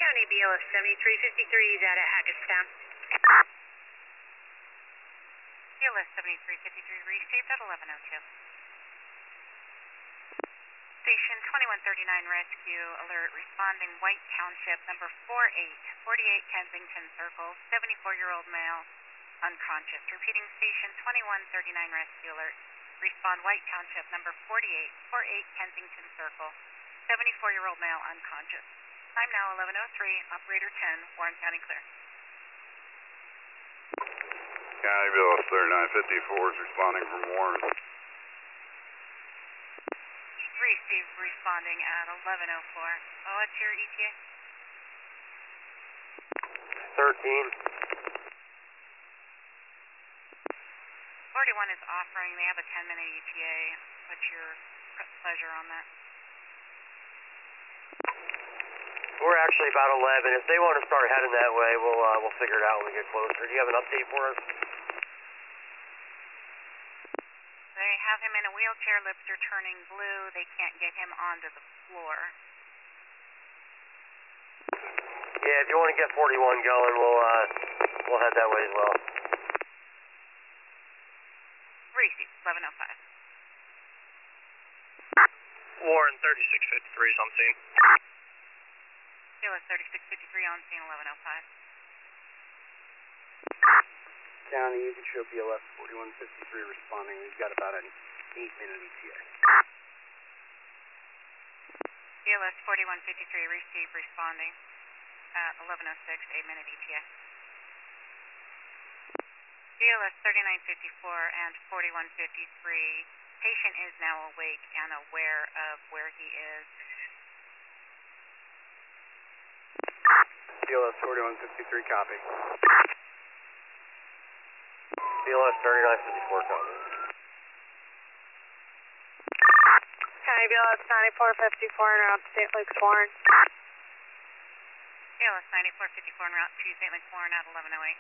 County BLS 7353 is out of Hackettstown. BLS 7353 received at 11:02. Station 2139 rescue alert responding White Township number 48 Kensington Circle, 74-year-old male, unconscious. Repeating, station 2139 rescue alert. Respond White Township number 48 Kensington Circle, 74-year-old male, unconscious. Time now 11:03, operator 10, Warren County clear. County BLS 3954 is responding from Warren. Receive responding at 11:04. What's your ETA? 13. 41 is offering. They have a 10-minute ETA. What's your pleasure on that? We're actually about 11. If they want to start heading that way, we'll figure it out when we get closer. Do you have an update for us? They have him in a wheelchair. Lips are turning blue. They can't get him onto the floor. Yeah, if you want to get 41 going, we'll head that way as well. Receive 11:05. Warren 3653 is on scene. BLS 3653 on scene 11:05. County, you can show BLS 4153 responding. We've got about an 8-minute ETA. BLS 4153 receive responding at 11:06, 8-minute ETA. BLS 3954 and 4153. Patient is now awake and aware of where he is. BLS 4153, copy. BLS 3954 copy. County BLS 9454 en route to St. Luke's Warren. BLS 9454 en route to St. Luke's Warren at 11:08.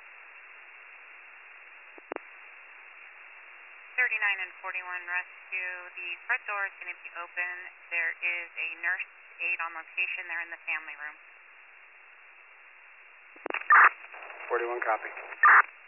39 and 41 rescue. The front door is going to be open. There is a nurse aide on location. They're in the family room. 41, copy.